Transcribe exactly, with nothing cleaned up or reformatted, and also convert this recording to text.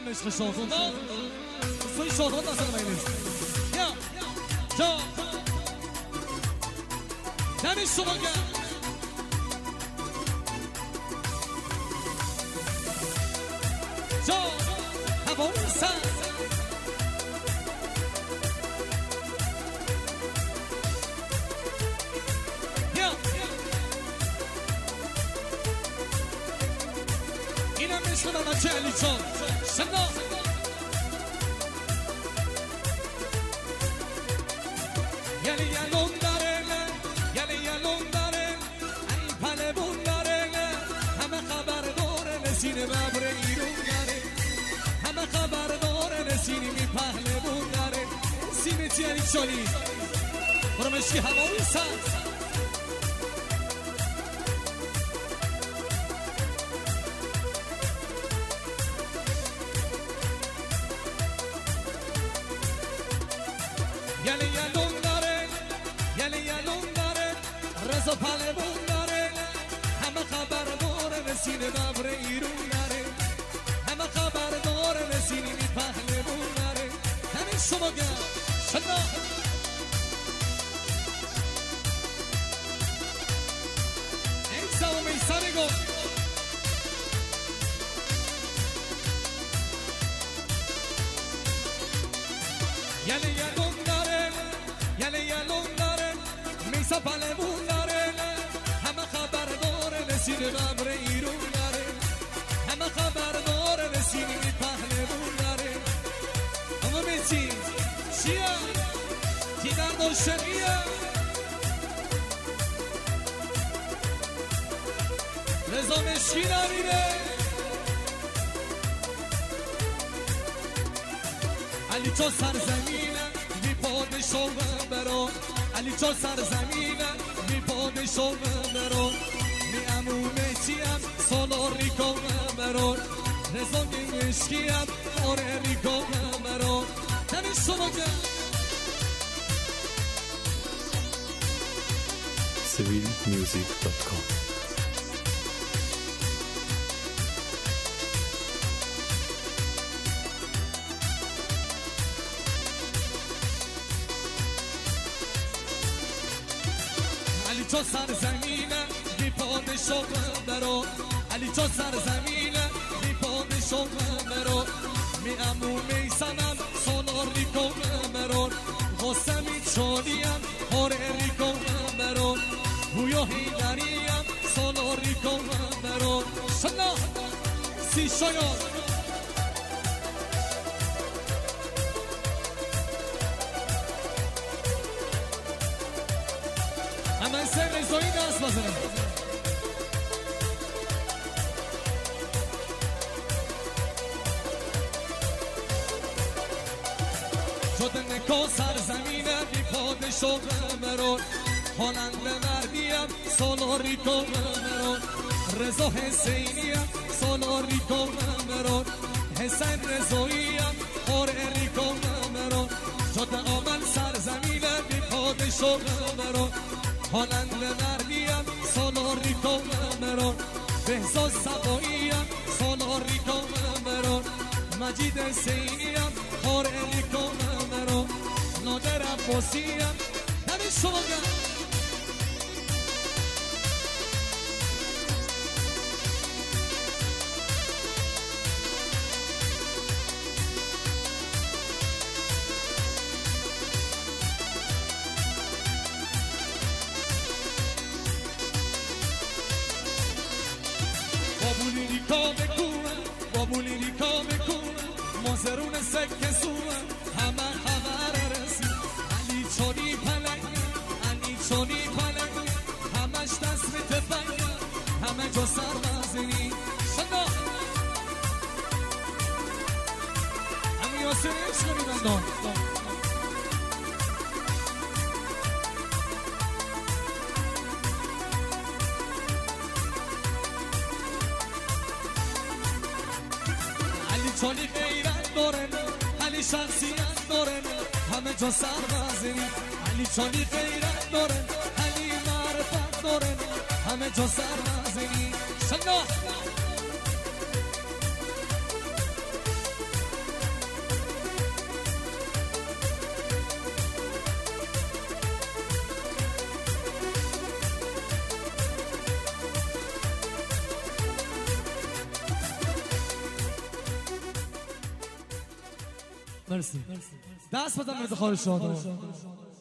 عشق شاهزاده سوی شاهزاده اصلا بایدش یا جا دمی شما گرد جا هوای سر یا اینم عشق در بچه علی جان شنا یلی یلون داره یلی یلون داره ای پلبون داره همه خبر داره نسینه ببر ایرون داره همه خبر داره نسینی می پهلبون داره سینه چی علی چالی برو مشکی هوایی سر یلی یلون داره یلی یلون داره رزا پلبون داره همه خبر داره نسینه ببر ایرون داره همه خبر داره نسینی می پهلبون داره همین شما گرد شنا ایسا و میسا نگو یلی یلون داره یلی یلون داره میسا پلبون داره همه خبر داره نسینه ببر ایرون داره همه خبر داره نسینی می پهلبون داره اما میچی چیه کی درد و شقیه رضا مشکی نمیره علی تو سرزمینه بی پادشاه برو علی تو سرزمینه بی پادشاه برو می امومه چیم سالار ریکو برو رضا مشکیم آره ریکو برو تمی شما که سویل میوزیک دات کام علی تو سرزمینه بی پادشاه برو علی تو سرزمینه بی پادشاه برو می امو میسمم سالار ریکو برو خواستمی چالیم آره ریکو برو بویا هیدریم سالار ریکو برو شنا سی شاید همه سه رزایی دست بزنم شده نکا سرزمینه بی پادشاه برون هالند مردیم سالاری کن برون رضا حسینیم سالاری کن برون حسین رضاییم آره کن برون شده آمن سرزمینه بی پادشاه برون هالند مردیم سالاری کن برون بهزاد سباییم سالاری کن برون مجید حسینیم آره کن برون نادر عباسیم همین شما گرد بابولی ریکا بکوه بابولی ریکا بکوه مازرون سکه سوه همه خبر رسی علی چانی پلنگ علی چانی پلنگ همش دست به تفنگ همه جا سربازی شدا همه یاسر عشق میدن دان علی چانی غیرت داره علی شخصیت داره همه جا سربازی علی چانی غیرت داره علی معرفت داره همه جا سربازی شنا مرسی دست بدم افتخار شما.